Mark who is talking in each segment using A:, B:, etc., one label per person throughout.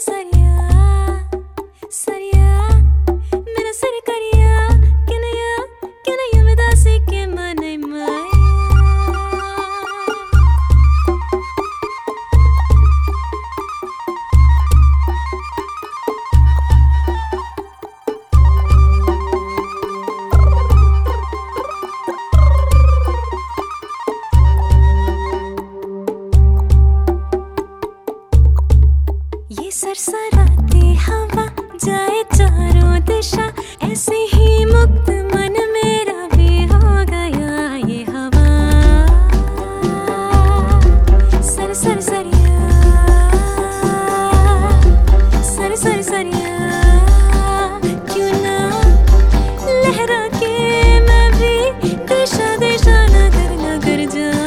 A: सरसराती हवा जाए चारों दिशा, ऐसे ही मुक्त मन मेरा भी हो गया ये हवा। सर सर सरिया, सर सर सरिया, क्यों ना लहरा के मैं भी दिशा दिशा नगर नगर जाऊं।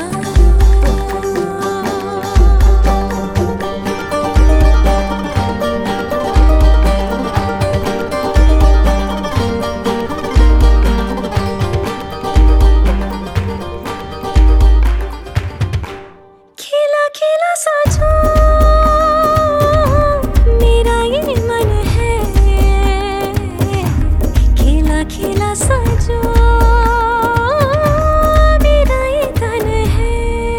A: मेरा ये मन है, खिला खिला सजो मेरा ये तन है,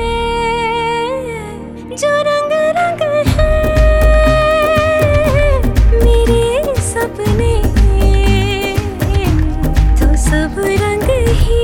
A: जो रंग रंग है मेरे सपने, तो सब रंग ही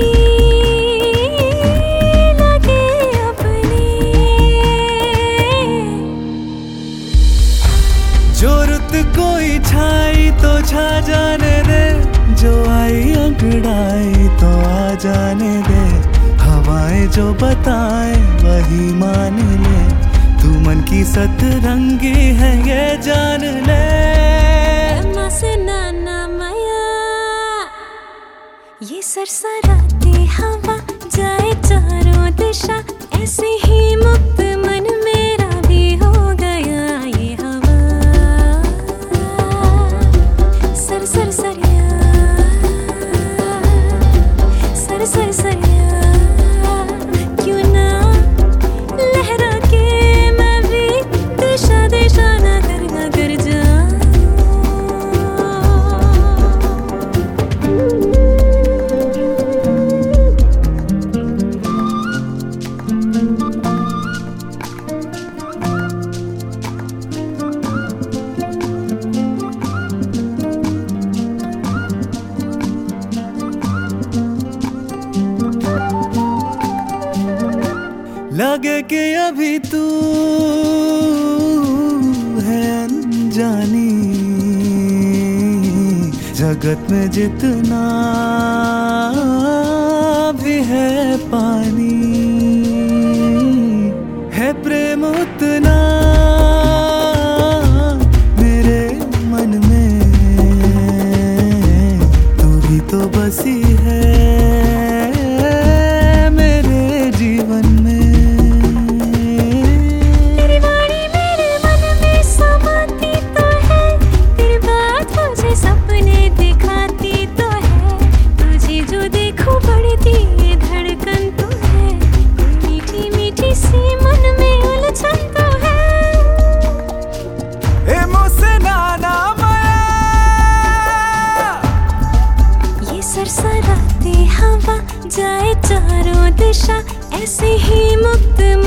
B: जो रुत कोई छाई तो छा जाने दे, जो आई अंगड़ाई तो आ जाने दे, हवाएं जो बताए वही मान ले, तू मन की सतरंगी है ये जान ले।
A: माँ से नाना माया, ये सरसराती हवा जाए चारों दिशा, ऐसे ही मुक्त मन मेरा भी हो गया ये हवा। सर सर सरिया, सर सर सरिया, क्यों ना लहरा के मैं भी दिशा दिशा नगर नगर जाऊं।
B: लगे कि अभी तू है अनजानी, जगत में जितना भी है पानी, है प्रेम उतना मेरे मन में, तू भी तो बसी है मेरे जीवन में।
A: सपने दिखाती तो है, तुझे जो देखो बढ़ती ये धड़कन तो है, मीठी मीठी सी मन में उलझन तो है।
B: ए मुझसे नाना माया,
A: ये सरसराती हवा जाए चारों दिशा, ऐसे ही मुक्त